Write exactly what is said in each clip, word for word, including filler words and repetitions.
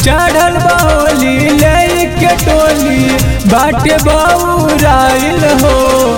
चढ़ल बाहोली ले के टोली बाटे बाउराइल हो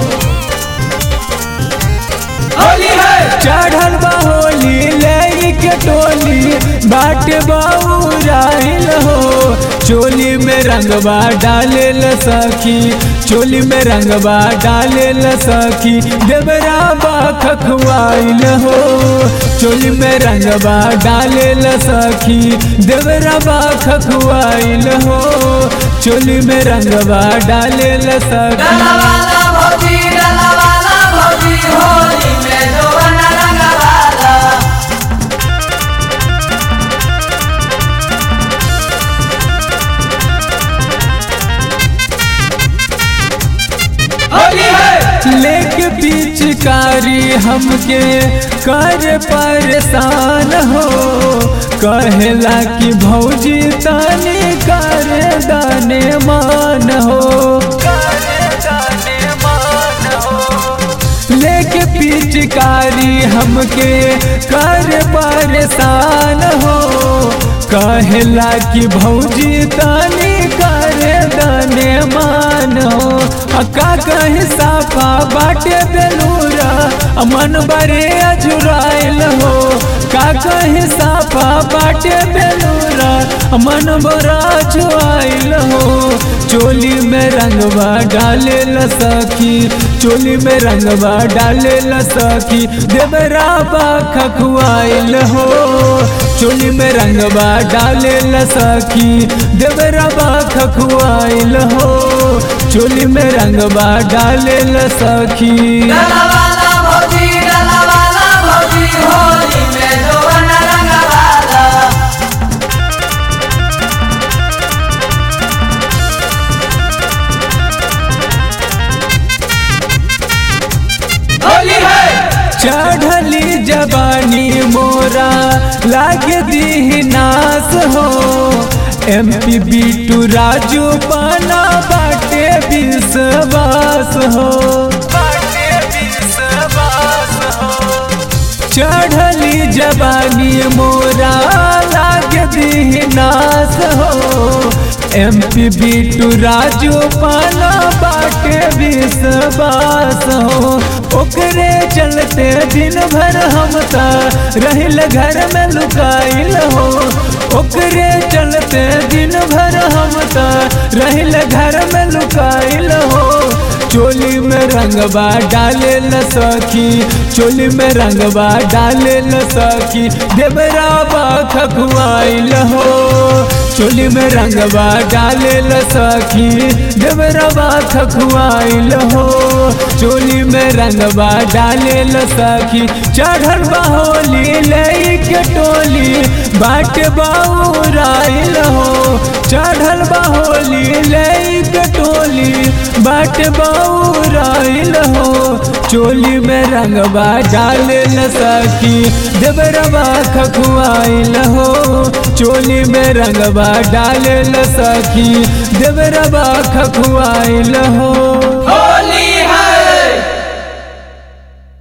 होली है चढ़ल बाहोली ले के टोली बाटे बाउराइल हो चोली में रंगबा डाले ल सखी चोली में रंगबा डाले ल सखी देवरा बा खखवाइल हो चोली में रंगबा डाले ल सखी देवरा बा खखवाइल हो चोली में रंगबा डाले ल सखी डाला वाला भौजी डाला वाला भौजी होली में जोवन रंगवाला होली है लेके पिचकारी हमके कर परेशान हो कहेला कि भौजी तनी कर दाने मान हो लेके पिचकारी हमके कर परेशान हो कहेला कि भौजी तनी कर दाने मान हो अका कहीं साफा बाटे बेलूरा मन बरे अजुराइल हो का कहीं साफा बाटे बेलूरा मन बरा जुआइल हो चोली में रंगवा डाले ल सखी चोली में रंगवा डाले ल सखी देवरा बा खखवाइल हो चोली में रंगवा डाले ल सखी देवरा बा खखवाइल हो चोली में रंगवा डाले ल सखी डाला वाला भौजी डाला वाला भौजी होली में जोवन रंगवाला होली है चढ़ली जवानी मोरा लागे दी नास हो एम पी बिटू राजू पाना बाटे विश्वास हो चढ़ली जवानी मोरा लागे दी नास हो एम पी बिटू राजू पाना बाटे विश्वास हो ओकरे चलते दिन भर हम ता रहिल घर में लुकाइल हो ओकरे चलते दिन भर हम ता रहिल घर में लुकाइल हो चोली में रंगबा डाले ल सखी चोली में रंगबा डाले ल सखी देवरा बा खखवाइल हो चोली में रंगबा डाले ल सखी देवरा बा खखवाइल हो चोली में रंगबा डाले ल सखी चढ़ल बाहोली ले के टोली बाट बाउराइल हो चढ़ल बाहोली ले के टोली बाट बाउराइल हो चोली में रंगबा डाले ल सखी देवरबा खखवाइल हो चोली में रंगबा डाले ल सखी देवरबा खखवाइल हो।